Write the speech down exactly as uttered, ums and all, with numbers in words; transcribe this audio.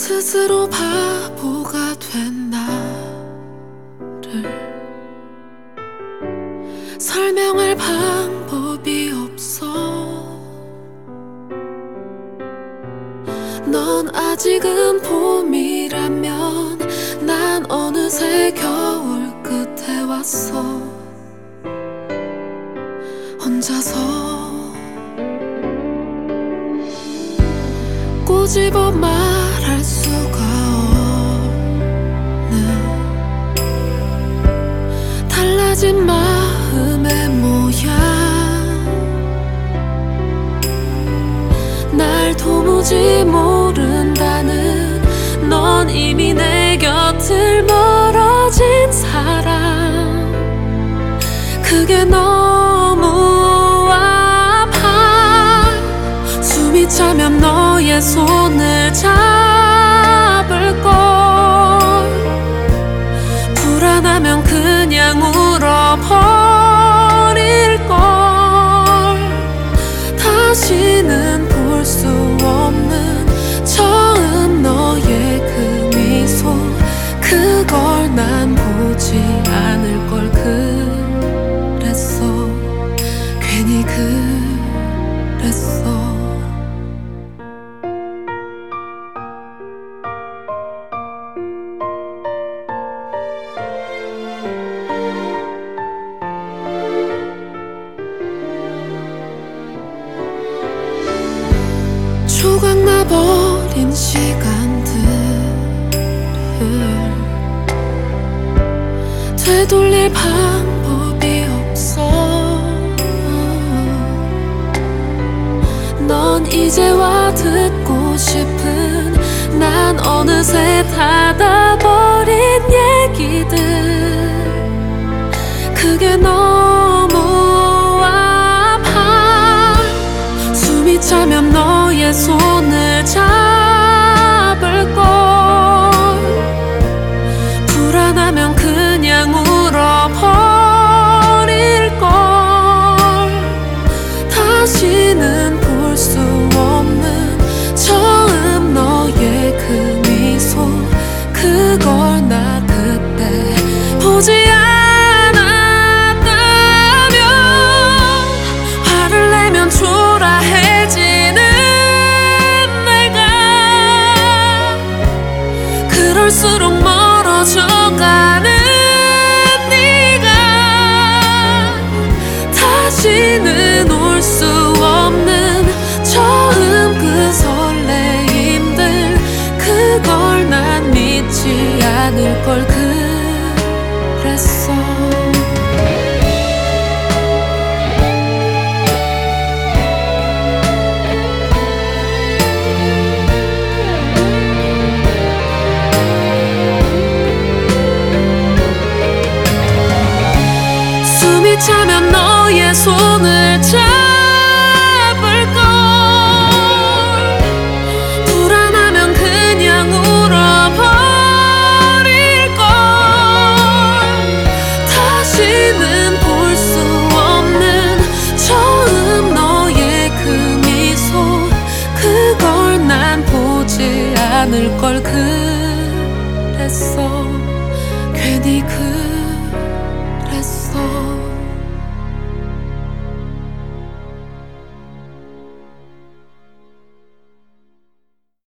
스스로 바보가 된 나를 설명할 방법이 없어. 넌 아직은 봄이라면 난 어느새 겨울 끝에 왔어. 혼자서 꼬집어 말할 수가 없는 달라진 마음의 모양. 날 도무지 모른다는 넌 이미 내 곁을 멀어진 사람. 그게 너무 아파. 숨이 차면 너의 손을 잡을걸. 불안하면 그냥 울어버릴걸. 다시는 볼 수 없는 처음 너의 그 미소. 그걸 난 보지 않을 걸 그랬어. 괜히 그랬어. 조각나버린 시간들을 되돌릴 방법이 없어. 넌 이제와 듣고 싶은 난 어느새 닫아버린 얘기들. 그게 너무 아파. 숨이 차면 너의 손을 잡을걸. 불안하면 그냥 울어버릴걸. 다시는 볼 수 없는 처음 너의 그 미소. 그걸 나 그때 보지 않았다면 화를 내면 초라해지는 그럴수록 멀어져가는 네가 다시는 올 수 없는 처음 그 설레임들. 그걸 난 믿지 않을 걸 그랬어. 숨이 차면 너의 손을 잡을걸. 불안하면 그냥 울어버릴걸. 다시는 볼 수 없는 처음 너의 그 미소. 그걸 난 보지 않을 걸 그랬어. 괜히 그